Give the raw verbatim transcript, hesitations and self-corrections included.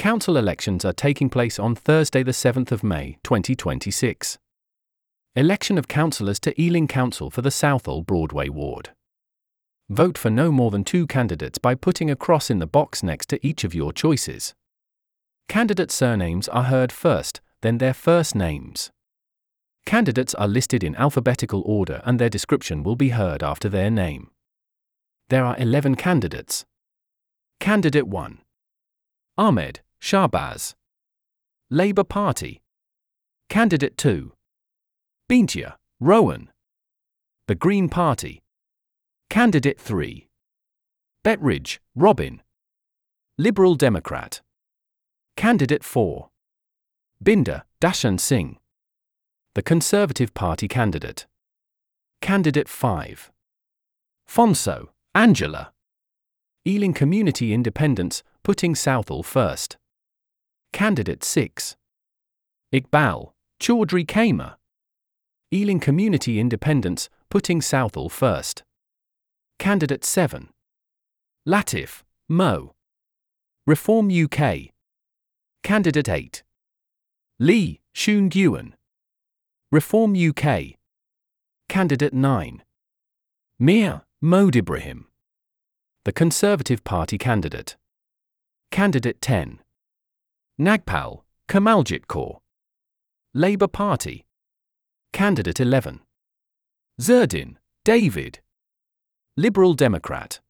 Council elections are taking place on Thursday the seventh of May, twenty twenty-six. Election of councillors to Ealing Council for the Southall Broadway ward. Vote for no more than two candidates by putting a cross in the box next to each of your choices. Candidate surnames are heard first, then their first names. Candidates are listed in alphabetical order and their description will be heard after their name. There are eleven candidates. Candidate one. Ahmed Shahbaz, Labour Party. Candidate two. Bintia Rowan, the Green Party. Candidate three. Betridge Robin, Liberal Democrat. Candidate four. Binder Dashan Singh, the Conservative Party candidate. Candidate five. Fonso Angela, Ealing Community Independents, putting Southall first. Candidate six. Iqbal Chaudhry Khamer, Ealing Community Independents, putting Southall first. Candidate seven. Latif Mo, Reform U K. Candidate eight. Lee Shoon Nguyen, Reform U K. Candidate nine. Mir Modibrahim, the Conservative Party candidate. Candidate ten. Nagpal Kamaljit Kaur, Labour Party. Candidate eleven. Zerdin David, Liberal Democrat.